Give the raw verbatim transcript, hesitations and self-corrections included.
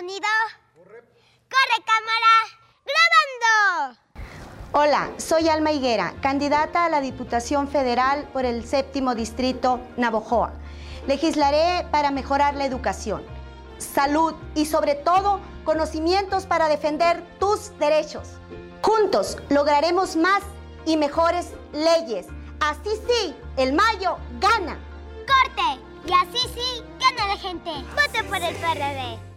sonido. Corre. Corre, cámara. ¡Grabando! Hola, soy Alma Higuera, candidata a la Diputación Federal por el séptimo distrito Navojoa. Legislaré para mejorar la educación, salud y sobre todo conocimientos para defender tus derechos. Juntos lograremos más y mejores leyes. Así sí, el Mayo gana. ¡Corte! Y así sí, gana la gente. Vote por el P R D.